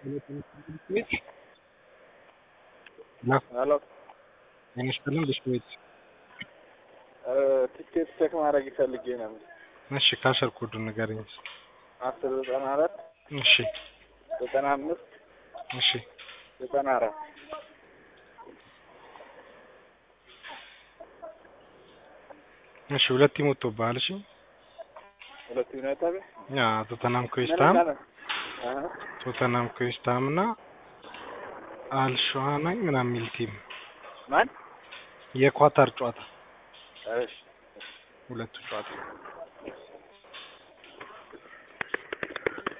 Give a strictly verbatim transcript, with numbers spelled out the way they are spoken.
ሄሎ የነሽተልን ቢስኩት ቲኬት ቼክ ማድረግ ይፈልጌ ነበር። እሺ ካሸር ኮድ ንገረኝ። አስር ዘጠና አራት እሺ ዘጠና አምስት እሺ ዘጠና አራት እሺ ሁለት ይሞቶባል። እሺ ሁለት ይነታበ ያ ቶተናም ክሪስታም ቶተናም ክሪስታም እና አልሸዋናኝ ምናምን የሚል ቲም ማን የኳታር ጨዋታ እሺ ሁለቱ ጨዋታ